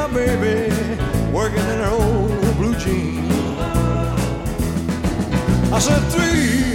baby working in her old blue jeans. I said 3